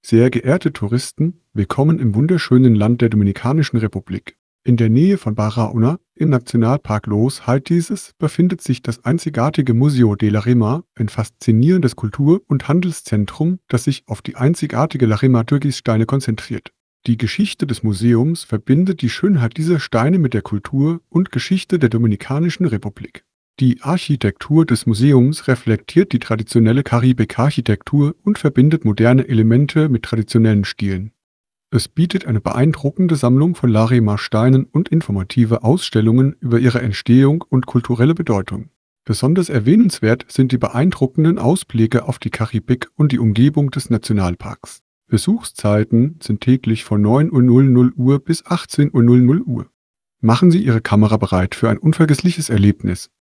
Sehr geehrte Touristen, willkommen im wunderschönen Land der Dominikanischen Republik. In der Nähe von Barahona, im Nationalpark Los Haltises, befindet sich das einzigartige Museo de la Rima, ein faszinierendes Kultur- und Handelszentrum, das sich auf die einzigartige Larima-Türkissteine konzentriert. Die Geschichte des Museums verbindet die Schönheit dieser Steine mit der Kultur und Geschichte der Dominikanischen Republik. Die Architektur des Museums reflektiert die traditionelle Karibik-Architektur und verbindet moderne Elemente mit traditionellen Stilen. Es bietet eine beeindruckende Sammlung von Larima-Steinen und informative Ausstellungen über ihre Entstehung und kulturelle Bedeutung. Besonders erwähnenswert sind die beeindruckenden Ausblicke auf die Karibik und die Umgebung des Nationalparks. Besuchszeiten sind täglich von 9:00 Uhr bis 18:00 Uhr. Machen Sie Ihre Kamera bereit für ein unvergessliches Erlebnis.